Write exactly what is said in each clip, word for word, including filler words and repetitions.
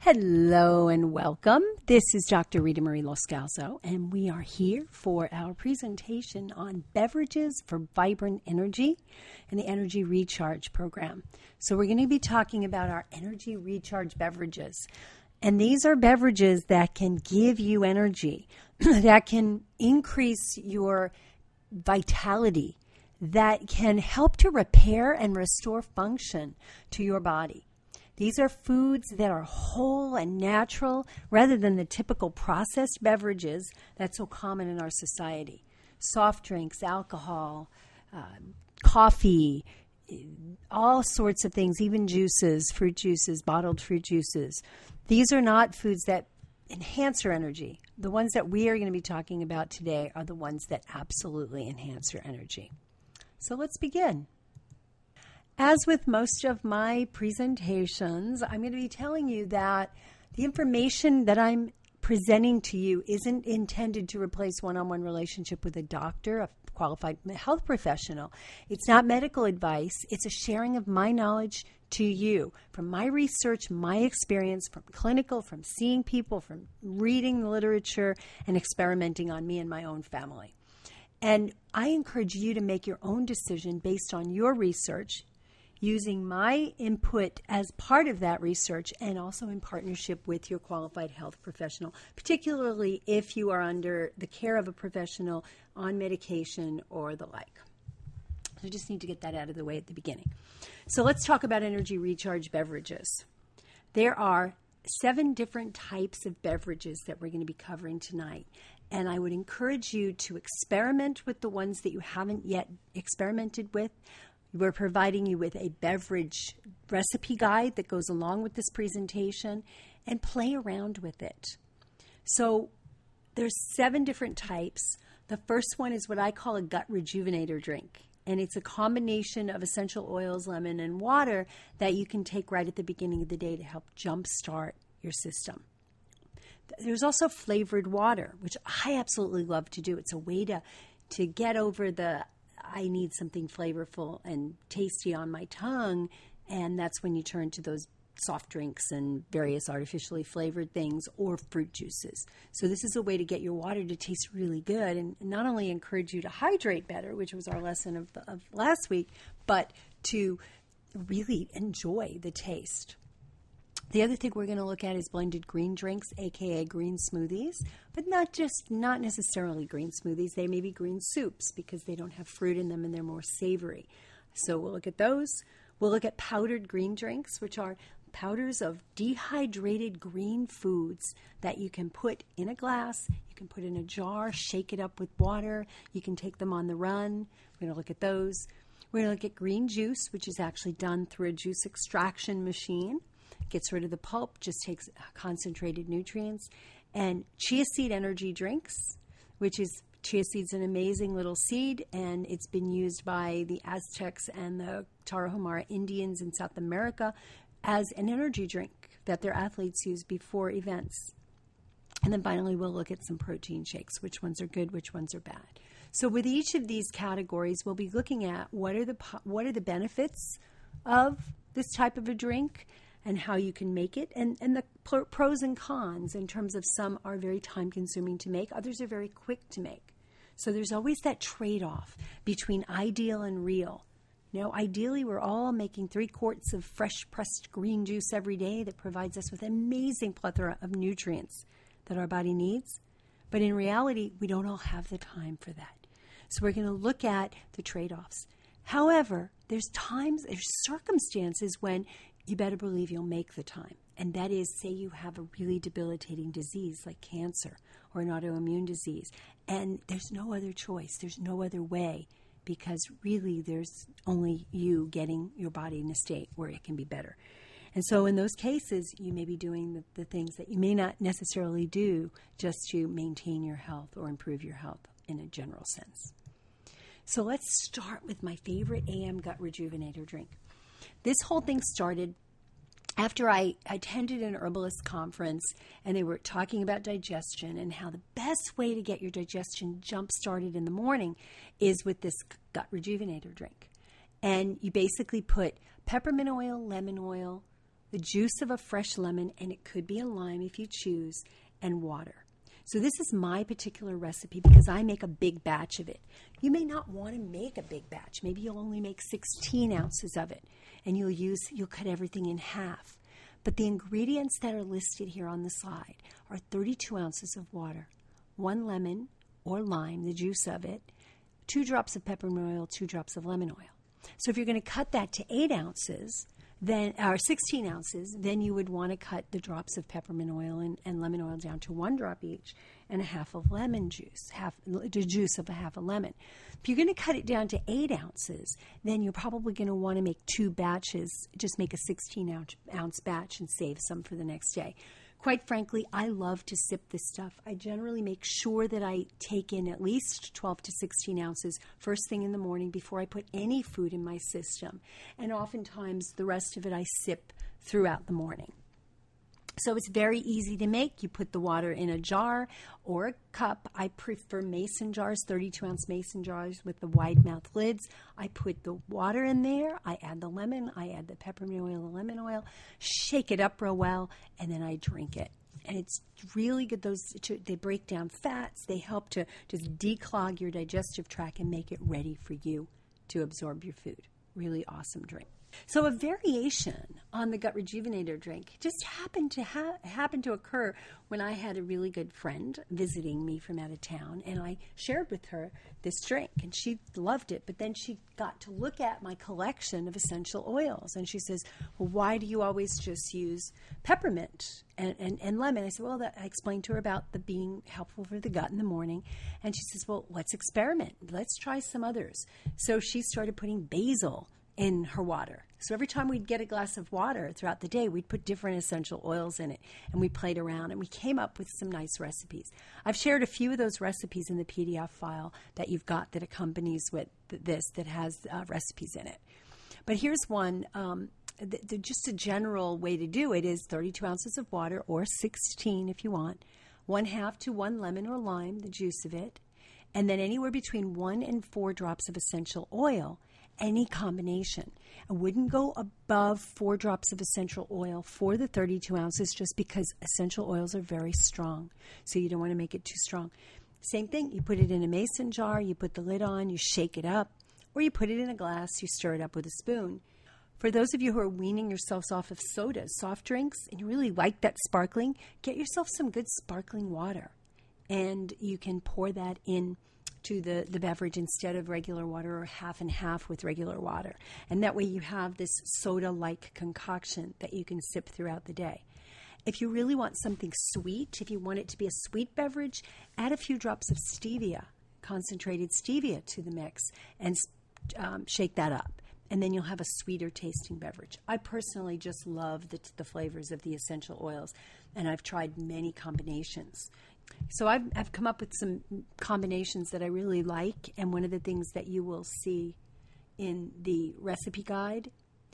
Hello and welcome. This is Doctor Rita Marie Loscalzo, and we are here for our presentation on beverages for vibrant energy and the Energy Recharge program. So we're going to be talking about our Energy Recharge beverages. And these are beverages that can give you energy, that can increase your vitality, that can help to repair and restore function to your body. These are foods that are whole and natural rather than the typical processed beverages that's so common in our society. Soft drinks, alcohol, uh, coffee, all sorts of things, even juices, fruit juices, bottled fruit juices. These are not foods that enhance your energy. The ones that we are going to be talking about today are the ones that absolutely enhance your energy. So let's begin. As with most of my presentations, I'm going to be telling you that the information that I'm presenting to you isn't intended to replace one-on-one relationship with a doctor, a qualified health professional. It's not medical advice. It's a sharing of my knowledge to you from my research, my experience, from clinical, from seeing people, from reading the literature, and experimenting on me and my own family. And I encourage you to make your own decision based on your research, using my input as part of that research and also in partnership with your qualified health professional, particularly if you are under the care of a professional on medication or the like. So I just need to get that out of the way at the beginning. So let's talk about energy recharge beverages. There are seven different types of beverages that we're going to be covering tonight. And I would encourage you to experiment with the ones that you haven't yet experimented with. We're providing you with a beverage recipe guide that goes along with this presentation, and play around with it. So there's seven different types. The first one is what I call a gut rejuvenator drink. And it's a combination of essential oils, lemon, and water that you can take right at the beginning of the day to help jumpstart your system. There's also flavored water, which I absolutely love to do. It's a way to, to get over the I need something flavorful and tasty on my tongue, and that's when you turn to those soft drinks and various artificially flavored things or fruit juices. So this is a way to get your water to taste really good and not only encourage you to hydrate better, which was our lesson of, of last week, but to really enjoy the taste. The other thing we're going to look at is blended green drinks, aka green smoothies, but not just, not necessarily green smoothies. They may be green soups because they don't have fruit in them and they're more savory. So we'll look at those. We'll look at powdered green drinks, which are powders of dehydrated green foods that you can put in a glass, you can put in a jar, shake it up with water. You can take them on the run. We're going to look at those. We're going to look at green juice, which is actually done through a juice extraction machine. Gets rid of the pulp, just takes concentrated nutrients. And chia seed energy drinks, which is, chia seed's an amazing little seed, and it's been used by the Aztecs and the Tarahumara Indians in South America as an energy drink that their athletes use before events. And then finally, we'll look at some protein shakes, which ones are good, which ones are bad. So with each of these categories, we'll be looking at what are the what are the benefits of this type of a drink, and how you can make it, and, and the pros and cons in terms of some are very time-consuming to make, others are very quick to make. So there's always that trade-off between ideal and real. You know, ideally, we're all making three quarts of fresh pressed green juice every day that provides us with an amazing plethora of nutrients that our body needs. But in reality, we don't all have the time for that. So we're going to look at the trade-offs. However, there's times, there's circumstances when you better believe you'll make the time. And that is, say you have a really debilitating disease like cancer or an autoimmune disease, and there's no other choice, there's no other way, because really there's only you getting your body in a state where it can be better. And so in those cases, you may be doing the, the things that you may not necessarily do just to maintain your health or improve your health in a general sense. So let's start with my favorite A M Gut Rejuvenator drink. This whole thing started after I attended an herbalist conference, and they were talking about digestion and how the best way to get your digestion jump-started in the morning is with this Gut Rejuvenator drink. And you basically put peppermint oil, lemon oil, the juice of a fresh lemon, and it could be a lime if you choose, and water. So this is my particular recipe because I make a big batch of it. You may not want to make a big batch. Maybe you'll only make sixteen ounces of it, and you'll use, you'll cut everything in half. But the ingredients that are listed here on the slide are thirty-two ounces of water, one lemon or lime, the juice of it, two drops of peppermint oil, two drops of lemon oil. So if you're going to cut that to eight ounces, then or sixteen ounces, then you would want to cut the drops of peppermint oil and, and lemon oil down to one drop each and a half of lemon juice, half the juice of a half a lemon. If you're going to cut it down to eight ounces, then you're probably going to want to make two batches. Just make a sixteen ounce, ounce batch and save some for the next day. Quite frankly, I love to sip this stuff. I generally make sure that I take in at least twelve to sixteen ounces first thing in the morning before I put any food in my system. And oftentimes the rest of it I sip throughout the morning. So it's very easy to make. You put the water in a jar or a cup. I prefer mason jars, thirty-two ounce mason jars with the wide mouth lids. I put the water in there. I add the lemon. I add the peppermint oil, the lemon oil, shake it up real well, and then I drink it. And it's really good. Those they break down fats. They help to just declog your digestive tract and make it ready for you to absorb your food. Really awesome drink. So a variation on the Gut Rejuvenator drink just happened to ha- happen to occur when I had a really good friend visiting me from out of town, and I shared with her this drink, and she loved it. But then she got to look at my collection of essential oils, and she says, well, why do you always just use peppermint and, and, and lemon? I said, well, that, I explained to her about the being helpful for the gut in the morning, and she says, well, let's experiment. Let's try some others. So she started putting basil in her water. So every time we'd get a glass of water throughout the day, we'd put different essential oils in it, and we played around, and we came up with some nice recipes. I've shared a few of those recipes in the P D F file that you've got that accompanies with this, that has uh, recipes in it. But here's one, um, the, the, just a general way to do it is thirty-two ounces of water, or sixteen if you want, one half to one lemon or lime, the juice of it, and then anywhere between one and four drops of essential oil, any combination. I wouldn't go above four drops of essential oil for the thirty-two ounces just because essential oils are very strong. So you don't want to make it too strong. Same thing, you put it in a mason jar, you put the lid on, you shake it up, or you put it in a glass, you stir it up with a spoon. For those of you who are weaning yourselves off of sodas, soft drinks, and you really like that sparkling, get yourself some good sparkling water. And you can pour that in to the, the beverage instead of regular water, or half and half with regular water. And that way you have this soda-like concoction that you can sip throughout the day. If you really want something sweet, if you want it to be a sweet beverage, add a few drops of stevia, concentrated stevia to the mix, and um, shake that up. And then you'll have a sweeter tasting beverage. I personally just love the, the flavors of the essential oils, and I've tried many combinations. So I've, I've come up with some combinations that I really like, and one of the things that you will see in the recipe guide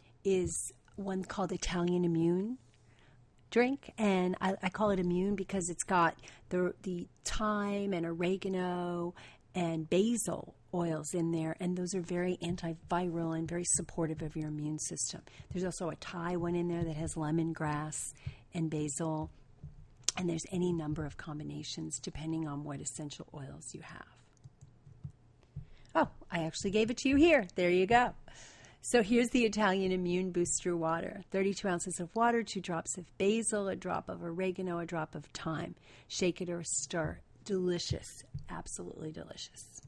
is one called Italian Immune drink, and I, I call it Immune because it's got the the thyme and oregano and basil oils in there, and those are very antiviral and very supportive of your immune system. There's also a Thai one in there that has lemongrass and basil. And there's any number of combinations depending on what essential oils you have. Oh, I actually gave it to you here. There you go. So here's the Italian Immune Booster Water. thirty-two ounces of water, two drops of basil, a drop of oregano, a drop of thyme. Shake it or stir. Delicious. Absolutely delicious.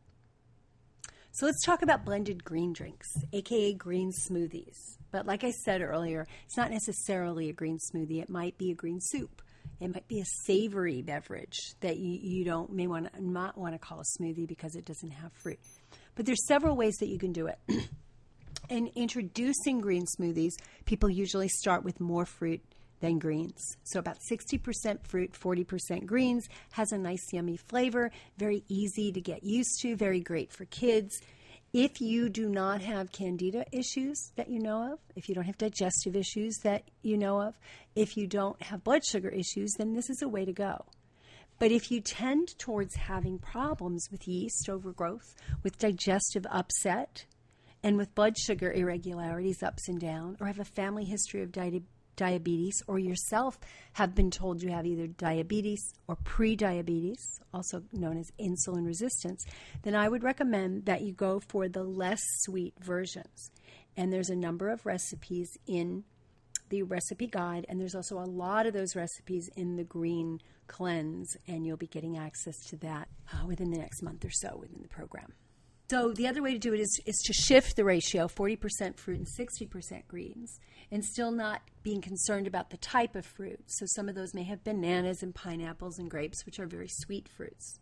So let's talk about blended green drinks, aka green smoothies. But like I said earlier, it's not necessarily a green smoothie. It might be a green soup. It might be a savory beverage that you, you don't may want to not want to call a smoothie because it doesn't have fruit. But there's several ways that you can do it. In introducing green smoothies, people usually start with more fruit than greens. So about sixty percent fruit, forty percent greens, has a nice yummy flavor, very easy to get used to, very great for kids. If you do not have candida issues that you know of, if you don't have digestive issues that you know of, if you don't have blood sugar issues, then this is a way to go. But if you tend towards having problems with yeast overgrowth, with digestive upset, and with blood sugar irregularities, ups and down, or have a family history of di- diabetes or yourself have been told you have either diabetes or pre-diabetes, also known as insulin resistance, then I would recommend that you go for the less sweet versions. And there's a number of recipes in the recipe guide, and there's also a lot of those recipes in the Green Cleanse, and you'll be getting access to that uh, within the next month or so within the program. So the other way to do it is, is to shift the ratio, forty percent fruit and sixty percent greens, and still not being concerned about the type of fruit. So some of those may have bananas and pineapples and grapes, which are very sweet fruits.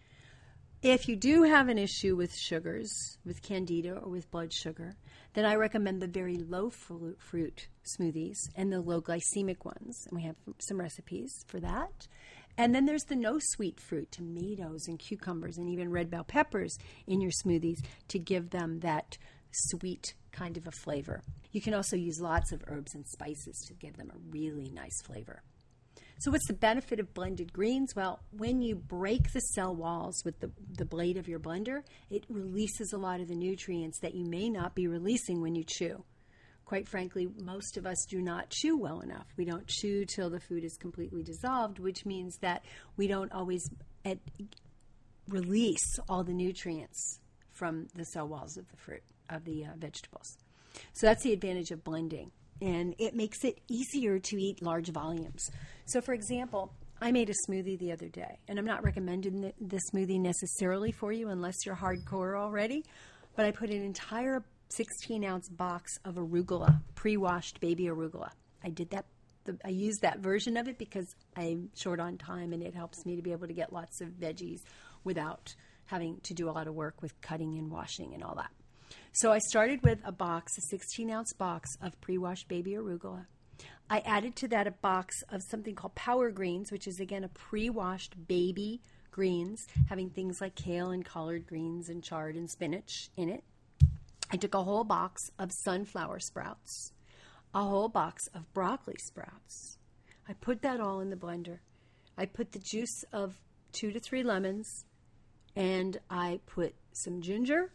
If you do have an issue with sugars, with candida or with blood sugar, then I recommend the very low fruit, fruit smoothies and the low glycemic ones. And we have some recipes for that. And then there's the no sweet fruit, tomatoes and cucumbers and even red bell peppers in your smoothies to give them that sweet kind of a flavor. You can also use lots of herbs and spices to give them a really nice flavor. So what's the benefit of blended greens? Well, when you break the cell walls with the, the blade of your blender, it releases a lot of the nutrients that you may not be releasing when you chew. Quite frankly, most of us do not chew well enough. We don't chew till the food is completely dissolved, which means that we don't always at, release all the nutrients from the cell walls of the fruit, of the uh, vegetables. So that's the advantage of blending. And it makes it easier to eat large volumes. So, for example, I made a smoothie the other day, and I'm not recommending the, the smoothie necessarily for you unless you're hardcore already, but I put an entire sixteen-ounce box of arugula, pre-washed baby arugula. I did that. The, I used that version of it because I'm short on time, and it helps me to be able to get lots of veggies without having to do a lot of work with cutting and washing and all that. So I started with a box, a sixteen-ounce box of pre-washed baby arugula. I added to that a box of something called Power Greens, which is, again, a pre-washed baby greens, having things like kale and collard greens and chard and spinach in it. I took a whole box of sunflower sprouts, a whole box of broccoli sprouts. I put that all in the blender. I put the juice of two to three lemons, and I put some ginger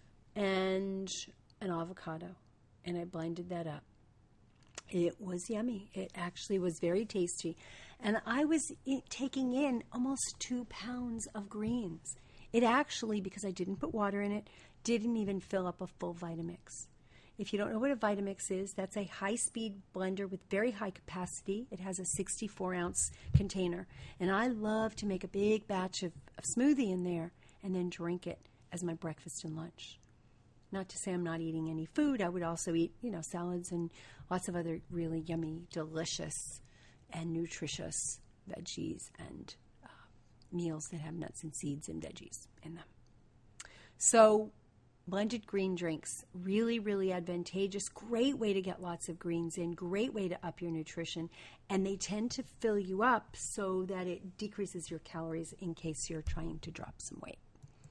and an avocado, and I blended that up. It was yummy. It actually was very tasty. And I was taking in almost two pounds of greens. It actually, because I didn't put water in it, didn't even fill up a full Vitamix. If you don't know what a Vitamix is, that's a high-speed blender with very high capacity. It has a sixty-four ounce container. And I love to make a big batch of, of smoothie in there and then drink it as my breakfast and lunch. Not to say I'm not eating any food. I would also eat, you know, salads and lots of other really yummy, delicious, and nutritious veggies and uh, meals that have nuts and seeds and veggies in them. So blended green drinks, really, really advantageous. Great way to get lots of greens in. Great way to up your nutrition. And they tend to fill you up so that it decreases your calories in case you're trying to drop some weight.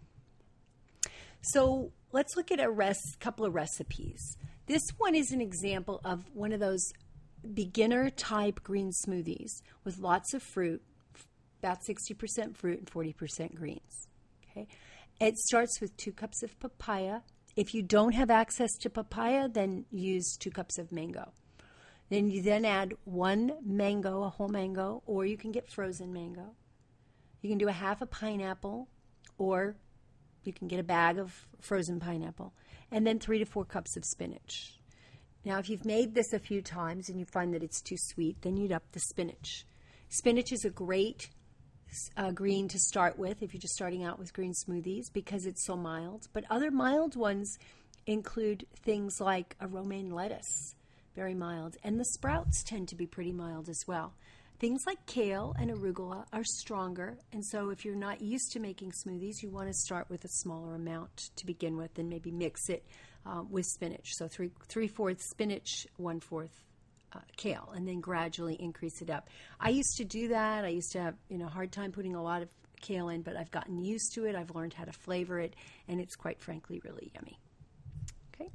So let's look at a res- couple of recipes. This one is an example of one of those beginner-type green smoothies with lots of fruit, about sixty percent fruit and forty percent greens. Okay, it starts with two cups of papaya. If you don't have access to papaya, then use two cups of mango. Then you then add one mango, a whole mango, or you can get frozen mango. You can do a half a pineapple, or you can get a bag of frozen pineapple, and then three to four cups of spinach. Now, if you've made this a few times and you find that it's too sweet, then you'd up the spinach. Spinach is a great uh, green to start with if you're just starting out with green smoothies because it's so mild. But other mild ones include things like a romaine lettuce, very mild, and the sprouts tend to be pretty mild as well. Things like kale and arugula are stronger, and so if you're not used to making smoothies, you want to start with a smaller amount to begin with and maybe mix it uh, with spinach. So three, three-fourths spinach, one-fourth uh, kale, and then gradually increase it up. I used to do that. I used to have you know a hard time putting a lot of kale in, but I've gotten used to it. I've learned how to flavor it, and it's quite frankly really yummy. Okay.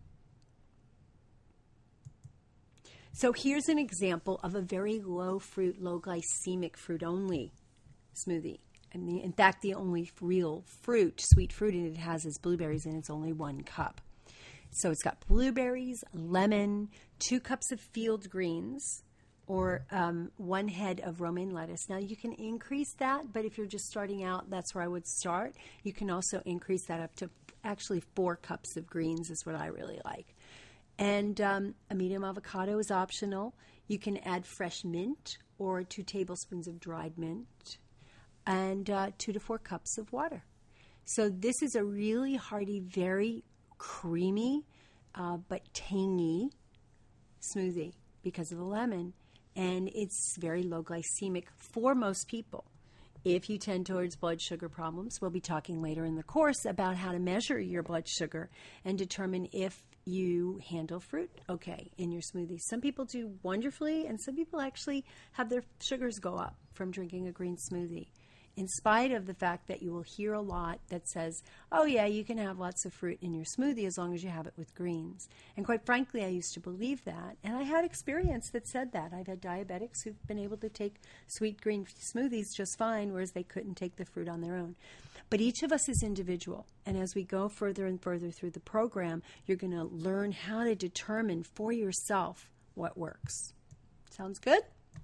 So here's an example of a very low fruit, low glycemic fruit only smoothie. I mean, in fact, the only real fruit, sweet fruit in it has is blueberries, and it's only one cup. So it's got blueberries, lemon, two cups of field greens, or um, one head of romaine lettuce. Now you can increase that, but if you're just starting out, that's where I would start. You can also increase that up to actually four cups of greens is what I really like. And um, a medium avocado is optional. You can add fresh mint or two tablespoons of dried mint and uh, two to four cups of water. So this is a really hearty, very creamy, uh, but tangy smoothie because of the lemon. And it's very low glycemic for most people. If you tend towards blood sugar problems, we'll be talking later in the course about how to measure your blood sugar and determine if you handle fruit okay in your smoothie. Some people do wonderfully, and some people actually have their sugars go up from drinking a green smoothie. In spite of the fact that you will hear a lot that says, oh yeah, you can have lots of fruit in your smoothie as long as you have it with greens. And quite frankly, I used to believe that. And I had experience that said that. I've had diabetics who've been able to take sweet green smoothies just fine, whereas they couldn't take the fruit on their own. But each of us is individual. And as we go further and further through the program, you're going to learn how to determine for yourself what works. Sounds good?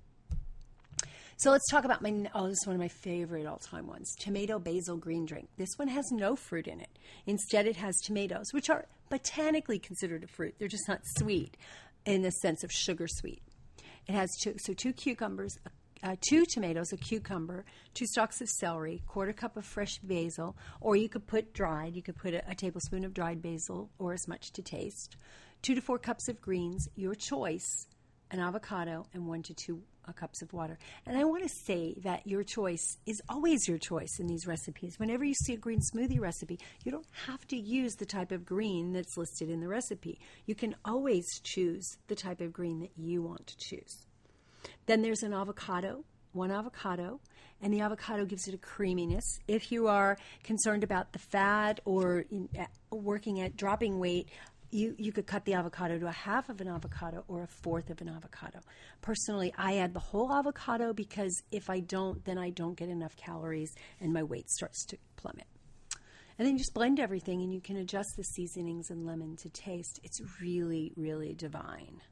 So let's talk about my, oh, this is one of my favorite all-time ones, tomato basil green drink. This one has no fruit in it. Instead, it has tomatoes, which are botanically considered a fruit. They're just not sweet in the sense of sugar sweet. It has two, so two cucumbers, uh, two tomatoes, a cucumber, two stalks of celery, quarter cup of fresh basil, or you could put dried. You could put a, a tablespoon of dried basil or as much to taste, two to four cups of greens, your choice, an avocado, and one to two uh, cups of water. And I want to say that your choice is always your choice in these recipes. Whenever you see a green smoothie recipe, you don't have to use the type of green that's listed in the recipe. You can always choose the type of green that you want to choose. Then there's an avocado, one avocado, and the avocado gives it a creaminess. If you are concerned about the fat or in, uh, working at dropping weight, You, you could cut the avocado to a half of an avocado or a fourth of an avocado. Personally, I add the whole avocado because if I don't, then I don't get enough calories and my weight starts to plummet. And then you just blend everything and you can adjust the seasonings and lemon to taste. It's really, really divine.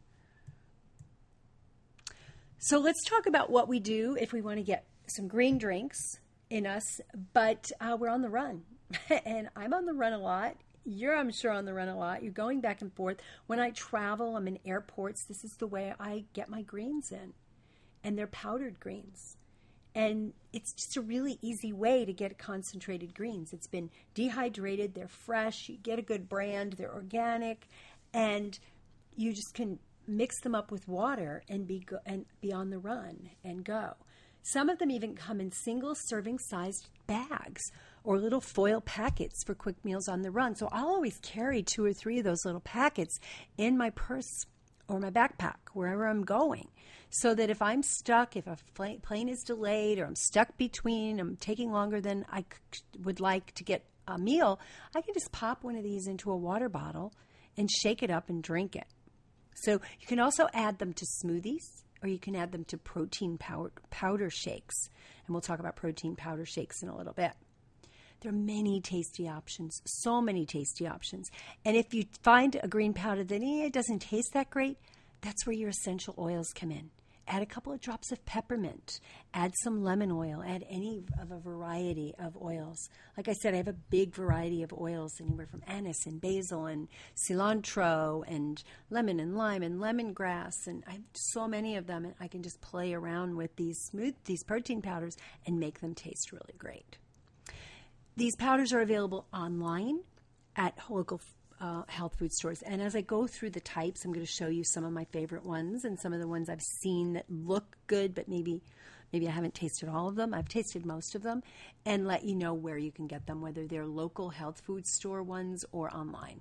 So let's talk about what we do if we want to get some green drinks in us, but uh, we're on the run. And I'm on the run a lot. You're, I'm sure, on the run a lot. You're going back and forth. When I travel, I'm in airports. This is the way I get my greens in. And they're powdered greens. And it's just a really easy way to get concentrated greens. It's been dehydrated. They're fresh. You get a good brand. They're organic. And you just can mix them up with water and be go- and be on the run and go. Some of them even come in single serving sized bags or little foil packets for quick meals on the run. So I'll always carry two or three of those little packets in my purse or my backpack, wherever I'm going, so that if I'm stuck, if a plane is delayed or I'm stuck between, I'm taking longer than I would like to get a meal, I can just pop one of these into a water bottle and shake it up and drink it. So you can also add them to smoothies, or you can add them to protein powder, powder shakes. And we'll talk about protein powder shakes in a little bit. There are many tasty options, so many tasty options. And if you find a green powder that eh, it doesn't taste that great, that's where your essential oils come in. Add a couple of drops of peppermint. Add some lemon oil. Add any of a variety of oils. Like I said, I have a big variety of oils, anywhere from anise and basil and cilantro and lemon and lime and lemongrass. And I have so many of them, and I can just play around with these smooth, these protein powders and make them taste really great. These powders are available online at local uh, health food stores. And as I go through the types, I'm going to show you some of my favorite ones and some of the ones I've seen that look good, but maybe maybe I haven't tasted all of them. I've tasted most of them, and let you know where you can get them, whether they're local health food store ones or online.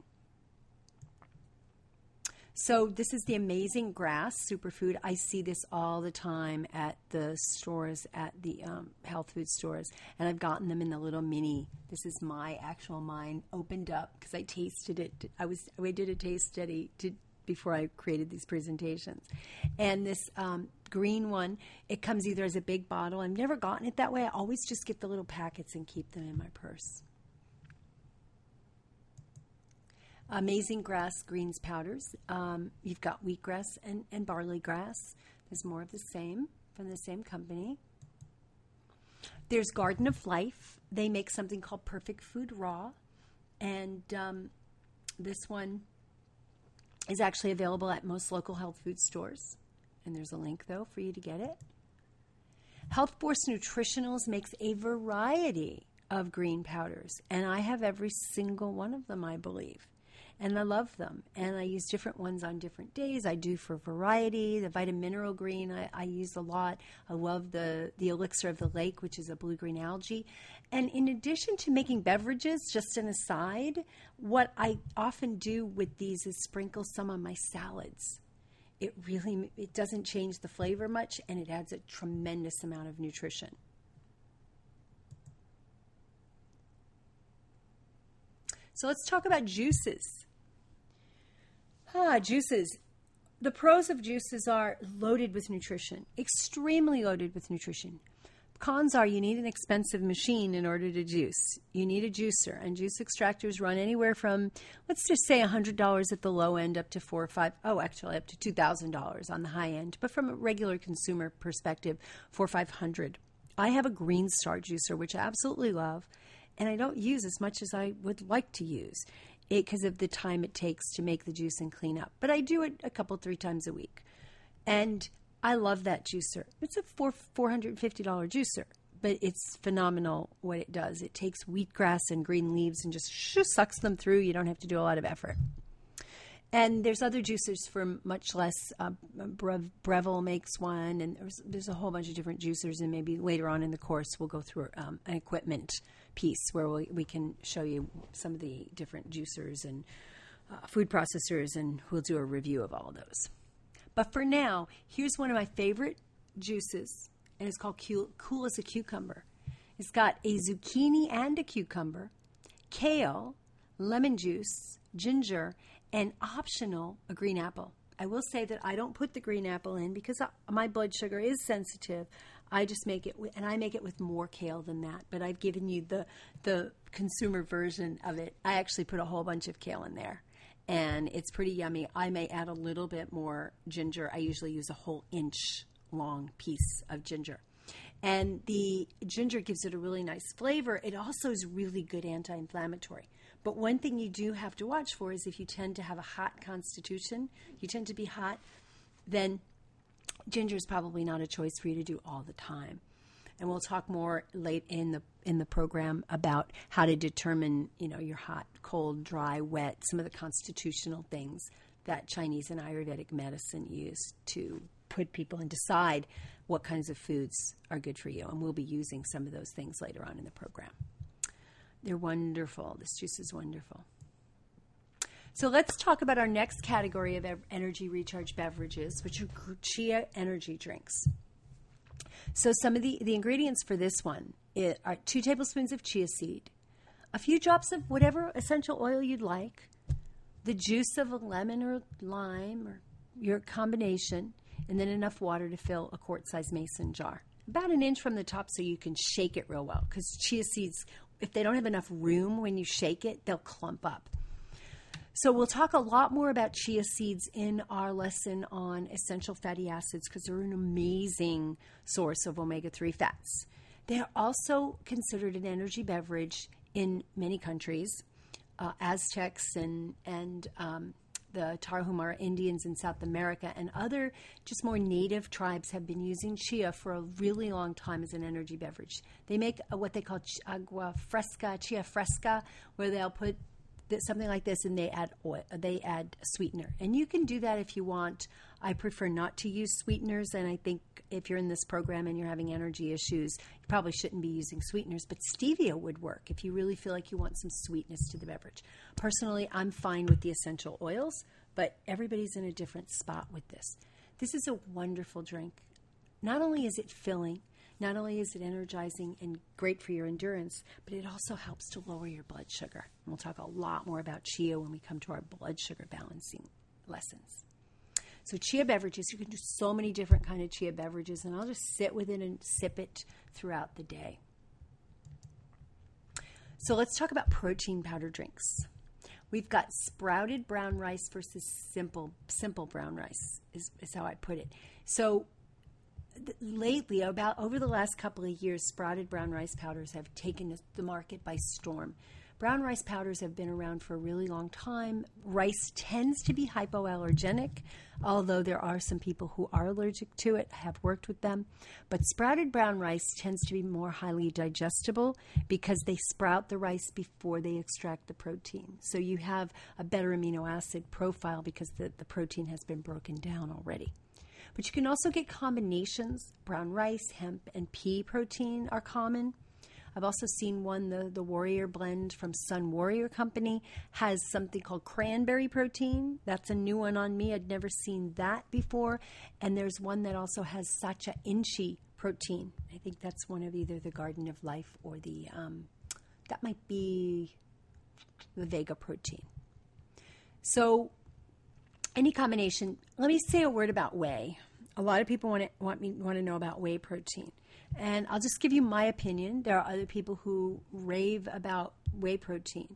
So this is the Amazing Grass Superfood. I see this all the time at the stores, at the um, health food stores, and I've gotten them in the little mini. This is my actual mine opened up because I tasted it. I was I did a taste study to, before I created these presentations. And this um, green one, it comes either as a big bottle. I've never gotten it that way. I always just get the little packets and keep them in my purse. Amazing Grass Greens powders. Um, you've got wheatgrass and, and barley grass. There's more of the same from the same company. There's Garden of Life. They make something called Perfect Food Raw. And um, this one is actually available at most local health food stores. And there's a link, though, for you to get it. Health Force Nutritionals makes a variety of green powders. And I have every single one of them, I believe. And I love them. And I use different ones on different days. I do for variety. The Vitamin Mineral Green I, I use a lot. I love the, the Elixir of the Lake, which is a blue-green algae. And in addition to making beverages, just an aside, what I often do with these is sprinkle some on my salads. It really, it doesn't change the flavor much, and it adds a tremendous amount of nutrition. So let's talk about juices. Ah, juices. The pros of juices are loaded with nutrition, extremely loaded with nutrition. Cons are you need an expensive machine in order to juice. You need a juicer, and juice extractors run anywhere from, let's just say one hundred dollars at the low end up to four or five, oh, actually up to two thousand dollars on the high end. But from a regular consumer perspective, four or five hundred. I have a Green Star juicer, which I absolutely love, and I don't use as much as I would like to use it because of the time it takes to make the juice and clean up. But I do it a couple, three times a week. And I love that juicer. It's a four, $450 juicer, but it's phenomenal what it does. It takes wheatgrass and green leaves and just shoo, sucks them through. You don't have to do a lot of effort. And there's other juicers for much less. Uh, Brev, Breville makes one, and there's, there's a whole bunch of different juicers. And maybe later on in the course, we'll go through um, an equipment piece where we, we can show you some of the different juicers and uh, food processors, and we'll do a review of all of those. But for now, here's one of my favorite juices, and it's called Cool, cool as a Cucumber. It's got a zucchini and a cucumber, kale, lemon juice, ginger, and optional, a green apple. I will say that I don't put the green apple in because my blood sugar is sensitive. I just make it, and I make it with more kale than that. But I've given you the the consumer version of it. I actually put a whole bunch of kale in there, and it's pretty yummy. I may add a little bit more ginger. I usually use a whole inch long piece of ginger. And the ginger gives it a really nice flavor. It also is really good anti-inflammatory. But one thing you do have to watch for is if you tend to have a hot constitution, you tend to be hot, then ginger is probably not a choice for you to do all the time. And we'll talk more late in the in the program about how to determine, you know, your hot, cold, dry, wet, some of the constitutional things that Chinese and Ayurvedic medicine use to put people and decide what kinds of foods are good for you. And we'll be using some of those things later on in the program. They're wonderful. This juice is wonderful. So let's talk about our next category of energy recharge beverages, which are chia energy drinks. So some of the, the ingredients for this one are two tablespoons of chia seed, a few drops of whatever essential oil you'd like, the juice of a lemon or lime or your combination, and then enough water to fill a quart-sized mason jar. About an inch from the top so you can shake it real well, because chia seeds, if they don't have enough room when you shake it, they'll clump up. So we'll talk a lot more about chia seeds in our lesson on essential fatty acids because they're an amazing source of omega three fats. They are also considered an energy beverage in many countries. Uh, Aztecs and, and um, the Tarahumara Indians in South America and other just more native tribes have been using chia for a really long time as an energy beverage. They make a, what they call agua fresca, chia fresca, where they'll put something like this and they add oil, they add sweetener. And you can do that if you want. I prefer not to use sweeteners, and I think if you're in this program and you're having energy issues, you probably shouldn't be using sweeteners, but stevia would work if you really feel like you want some sweetness to the beverage. Personally, I'm fine with the essential oils, but everybody's in a different spot with this. This is a wonderful drink. Not only is it filling, not only is it energizing and great for your endurance, but it also helps to lower your blood sugar. And we'll talk a lot more about chia when we come to our blood sugar balancing lessons. So chia beverages, you can do so many different kind of chia beverages, and I'll just sit with it and sip it throughout the day. So let's talk about protein powder drinks. We've got sprouted brown rice versus simple simple brown rice is, is how I put it. So th- lately, about over the last couple of years, sprouted brown rice powders have taken the market by storm. Brown rice powders have been around for a really long time. Rice tends to be hypoallergenic, although there are some people who are allergic to it. I have worked with them. But sprouted brown rice tends to be more highly digestible because they sprout the rice before they extract the protein. So you have a better amino acid profile because the, the protein has been broken down already. But you can also get combinations. Brown rice, hemp, and pea protein are common. I've also seen one, the, the Warrior Blend from Sun Warrior Company, has something called cranberry protein. That's a new one on me. I'd never seen that before. And there's one that also has Sacha Inchi protein. I think that's one of either the Garden of Life or the, um, that might be the Vega protein. So any combination. Let me say a word about whey. A lot of people want to want me want to know about whey protein. And I'll just give you my opinion. There are other people who rave about whey protein.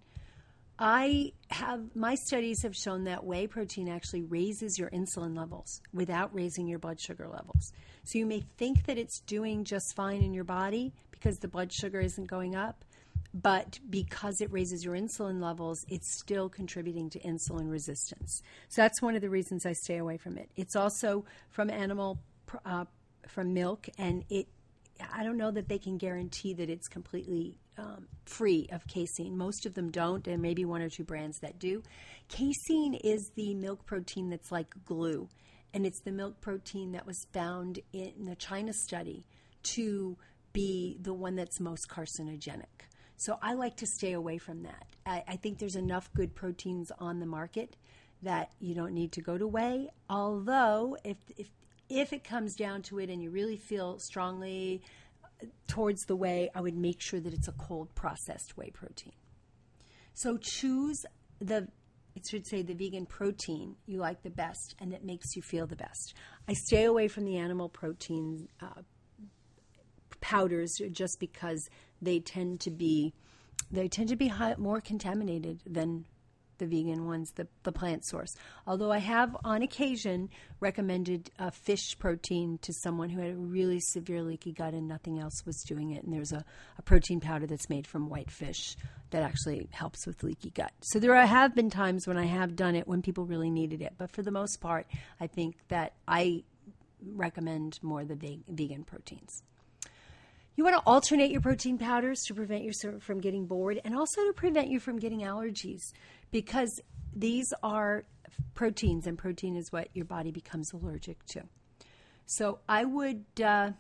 I have, my studies have shown that whey protein actually raises your insulin levels without raising your blood sugar levels. So you may think that it's doing just fine in your body because the blood sugar isn't going up, but because it raises your insulin levels, it's still contributing to insulin resistance. So that's one of the reasons I stay away from it. It's also from animal, uh, from milk, and it I don't know that they can guarantee that it's completely um, free of casein. Most of them don't, and maybe one or two brands that do. Casein is the milk protein that's like glue, and it's the milk protein that was found in the China study to be the one that's most carcinogenic. So I like to stay away from that. I, I think there's enough good proteins on the market that you don't need to go to whey, although if if If it comes down to it and you really feel strongly towards the whey, I would make sure that it's a cold processed whey protein. So choose the, it should say the vegan protein you like the best and that makes you feel the best. I stay away from the animal protein uh, powders just because they tend to be, they tend to be high, more contaminated than the vegan ones, the, the plant source. Although I have, on occasion, recommended a fish protein to someone who had a really severe leaky gut and nothing else was doing it. And there's a, a protein powder that's made from white fish that actually helps with leaky gut. So there have been times when I have done it when people really needed it. But for the most part, I think that I recommend more the ve- vegan proteins. You want to alternate your protein powders to prevent you from getting bored and also to prevent you from getting allergies, because these are proteins, and protein is what your body becomes allergic to. So I would, uh,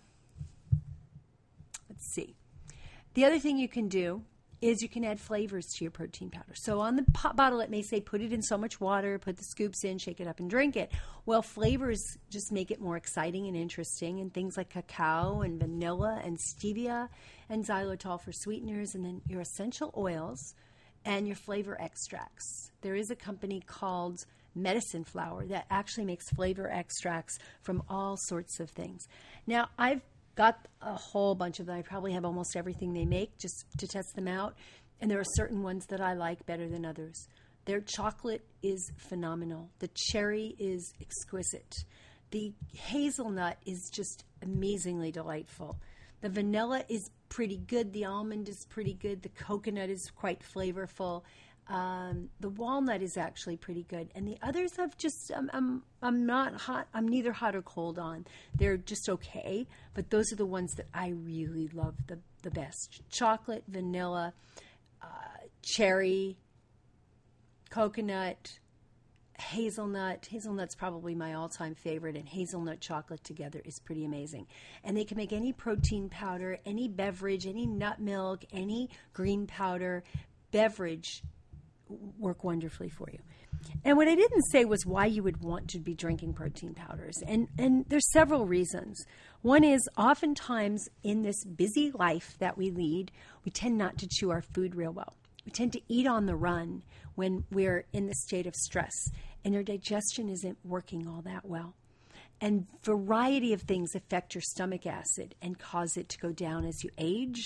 let's see. The other thing you can do is you can add flavors to your protein powder. So on the pot bottle, it may say, put it in so much water, put the scoops in, shake it up, and drink it. Well, flavors just make it more exciting and interesting, and things like cacao and vanilla and stevia and xylitol for sweeteners, and then your essential oils and your flavor extracts. There is a company called Medicine Flower that actually makes flavor extracts from all sorts of things. Now, I've got a whole bunch of them. I probably have almost everything they make just to test them out. And there are certain ones that I like better than others. Their chocolate is phenomenal. The cherry is exquisite. The hazelnut is just amazingly delightful. The vanilla is pretty good. The almond is pretty good. The coconut is quite flavorful. Um, the walnut is actually pretty good, and the others I've just I'm, I'm I'm not hot. I'm neither hot or cold on. They're just okay, but those are the ones that I really love the the best: chocolate, vanilla, uh, cherry, coconut, hazelnut. Hazelnut's probably my all-time favorite, and hazelnut chocolate together is pretty amazing. And they can make any protein powder, any beverage, any nut milk, any green powder beverage work wonderfully for you. And what I didn't say was why you would want to be drinking protein powders. And and there's several reasons. One is oftentimes in this busy life that we lead, we tend not to chew our food real well. We tend to eat on the run when we're in the state of stress, and your digestion isn't working all that well. And variety of things affect your stomach acid and cause it to go down as you age.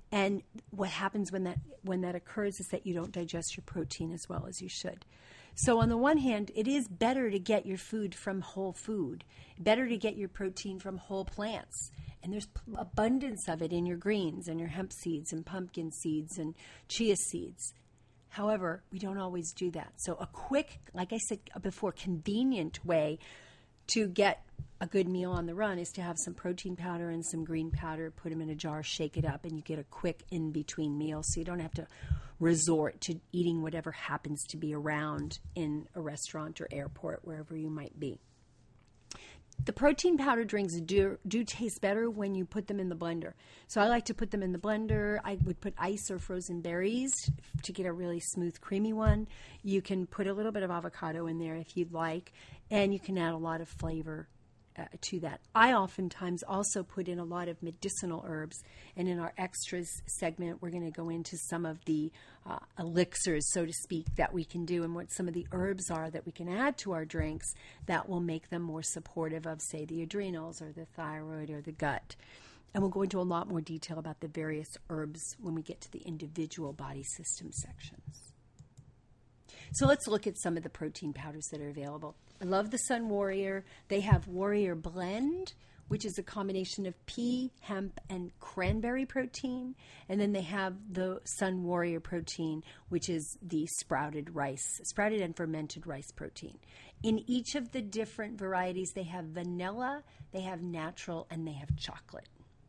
And what happens when that when that occurs is that you don't digest your protein as well as you should. So on the one hand, it is better to get your food from whole food, better to get your protein from whole plants. And there's abundance of it in your greens and your hemp seeds and pumpkin seeds and chia seeds. However, we don't always do that. So a quick, like I said before, convenient way to get a good meal on the run is to have some protein powder and some green powder, put them in a jar, shake it up, and you get a quick in-between meal. So you don't have to resort to eating whatever happens to be around in a restaurant or airport, wherever you might be. The protein powder drinks do, do taste better when you put them in the blender. So I like to put them in the blender. I would put ice or frozen berries to get a really smooth, creamy one. You can put a little bit of avocado in there if you'd like, and you can add a lot of flavor uh, to that. I oftentimes also put in a lot of medicinal herbs, and in our extras segment, we're going to go into some of the uh, elixirs, so to speak, that we can do and what some of the herbs are that we can add to our drinks that will make them more supportive of, say, the adrenals or the thyroid or the gut. And we'll go into a lot more detail about the various herbs when we get to the individual body system sections. So let's look at some of the protein powders that are available. I love the Sun Warrior. They have Warrior Blend, which is a combination of pea, hemp, and cranberry protein. And then they have the Sun Warrior protein, which is the sprouted rice, sprouted and fermented rice protein. In each of the different varieties, they have vanilla, they have natural, and they have chocolate.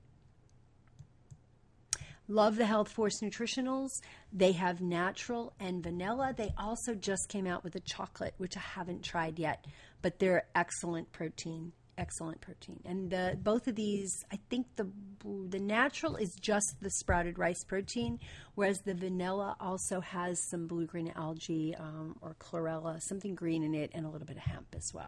Love the Health Force Nutritionals. They have natural and vanilla. They also just came out with a chocolate, which I haven't tried yet, but they're excellent protein, excellent protein. And the, both of these, I think the the natural is just the sprouted rice protein, whereas the vanilla also has some blue-green algae um, or chlorella, something green in it, and a little bit of hemp as well.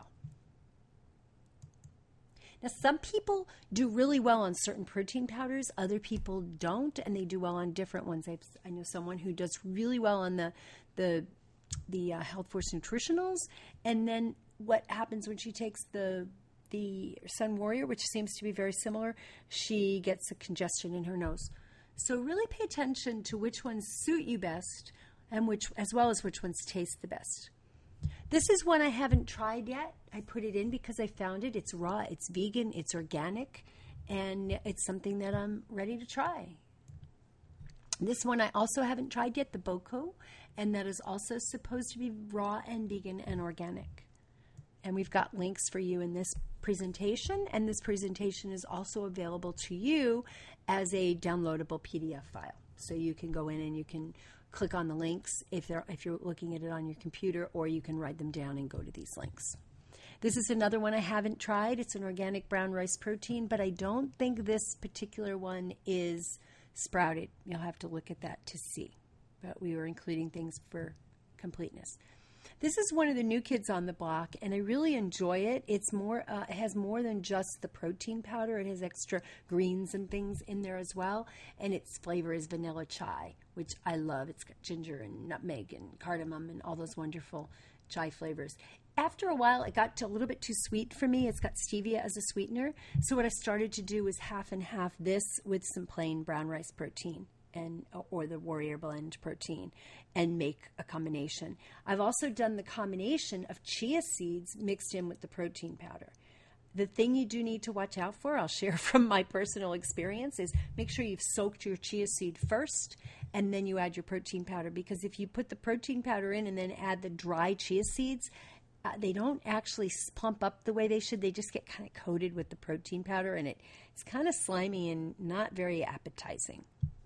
Now, some people do really well on certain protein powders. Other people don't, and they do well on different ones. I've, I know someone who does really well on the the the uh, Health Force Nutritionals, and then what happens when she takes the the Sun Warrior, which seems to be very similar, she gets a congestion in her nose. So really pay attention to which ones suit you best, and which, as well as which ones taste the best. This is one I haven't tried yet. I put it in because I found it. It's raw, it's vegan, it's organic, and it's something that I'm ready to try. This one I also haven't tried yet, the Boko, and that is also supposed to be raw and vegan and organic. And we've got links for you in this presentation, and this presentation is also available to you as a downloadable P D F file. So you can go in and you can click on the links if they're if you're looking at it on your computer, or you can write them down and go to these links. This is another one I haven't tried. It's an organic brown rice protein, but I don't think this particular one is sprouted. You'll have to look at that to see. But we were including things for completeness. This is one of the new kids on the block, and I really enjoy it. It's more, uh, it has more than just the protein powder. It has extra greens and things in there as well, and its flavor is vanilla chai, which I love. It's got ginger and nutmeg and cardamom and all those wonderful chai flavors. After a while, it got to a little bit too sweet for me. It's got stevia as a sweetener, so what I started to do was half and half this with some plain brown rice protein. And, or the Warrior Blend protein, and make a combination. I've also done the combination of chia seeds mixed in with the protein powder. The thing you do need to watch out for, I'll share from my personal experience, is make sure you've soaked your chia seed first, and then you add your protein powder, because if you put the protein powder in and then add the dry chia seeds, uh, they don't actually plump up the way they should. They just get kind of coated with the protein powder, and it, it's kind of slimy and not very appetizing.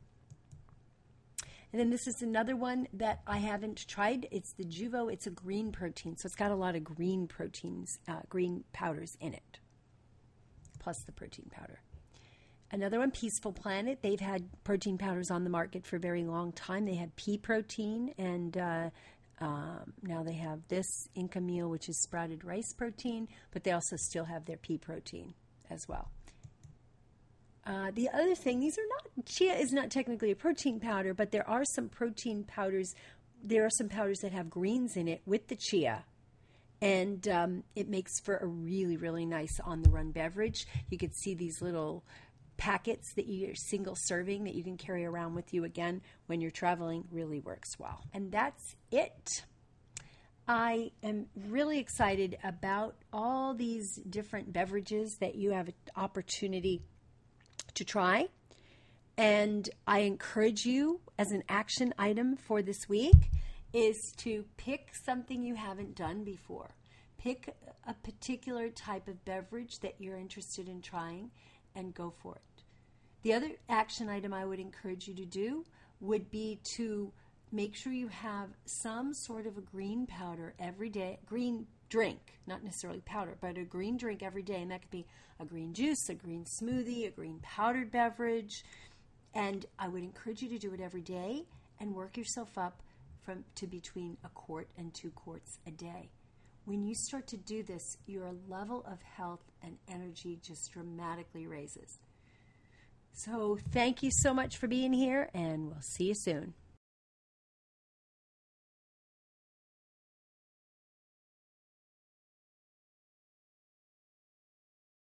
And then this is another one that I haven't tried. It's the Juvo. It's a green protein, so it's got a lot of green proteins, uh, green powders in it, plus the protein powder. Another one, Peaceful Planet. They've had protein powders on the market for a very long time. They had pea protein, and uh, um, now they have this Inca Meal, which is sprouted rice protein, but they also still have their pea protein as well. Uh, the other thing, these are not, chia is not technically a protein powder, but there are some protein powders, there are some powders that have greens in it with the chia, and um, it makes for a really, really nice on-the-run beverage. You can see these little packets that you're single serving that you can carry around with you again when you're traveling really works well. And that's it. I am really excited about all these different beverages that you have an opportunity to try. And I encourage you, as an action item for this week, is to pick something you haven't done before. Pick a particular type of beverage that you're interested in trying and go for it. The other action item I would encourage you to do would be to make sure you have some sort of a green powder every day, green drink, not necessarily powder, but a green drink every day. And that could be a green juice, a green smoothie, a green powdered beverage. And I would encourage you to do it every day and work yourself up from to between a quart and two quarts a day. When you start to do this, your level of health and energy just dramatically raises. So thank you so much for being here, and we'll see you soon.